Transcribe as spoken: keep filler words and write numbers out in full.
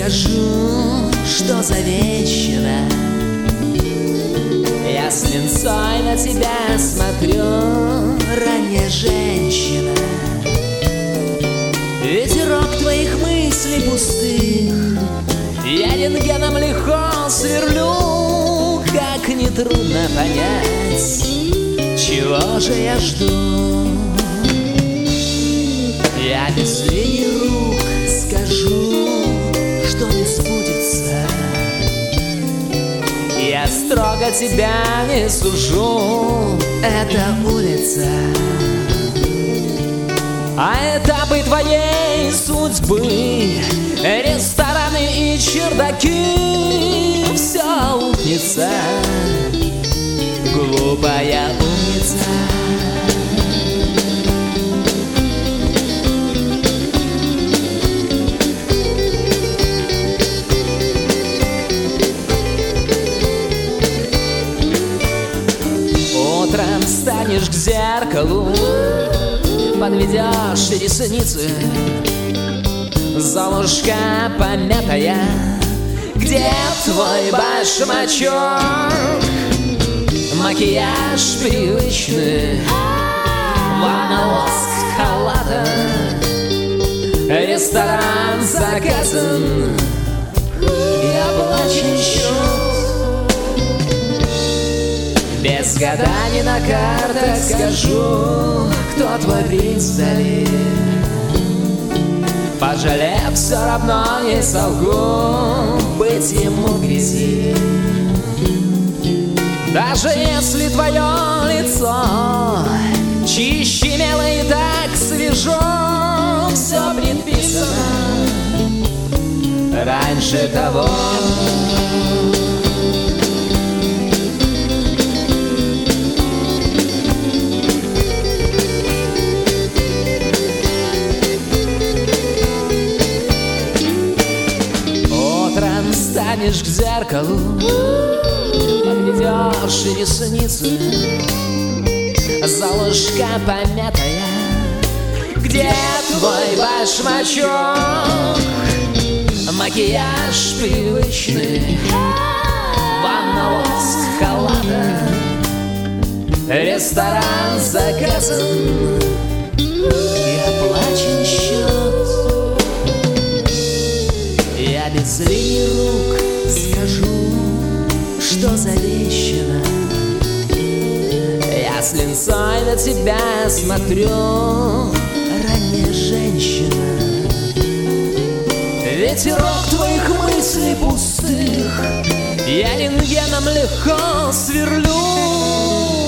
скажу, что завещано. Я с линцой на тебя смотрю, ранняя женщина. Ветерок твоих мыслей пустых я рентгеном легко сверлю. Как нетрудно понять, чего же я жду. Я без линий рук скажу, что не сбудется. Я строго тебя не сужу, это улица. А этапы твоей судьбы, рестораны и чердаки, все умница, глупая умница. Утром станешь к зеркалу, подведешь ресницы, Золушка помятая, где твой башмачок? Макияж привычный, ванна, воск, халата, ресторан заказан, и оплачен счет. Без гаданий на картах скажу, кто твой принц вдали. Пожалев, все равно не солгу, быть ему в грязи. Даже если твое лицо чище мела и так свежо, все предписано раньше того. Станешь к зеркалу, подведешь ресницы, Золушка помятая, где твой башмачок? Макияж привычный, ванна, воск, халата, ресторан заказан, и оплачен счет. Я без линий рук скажу, что завещано. Я с линцой на тебя смотрю, ранняя женщина. Ветерок твоих мыслей пустых я рентгеном легко сверлю.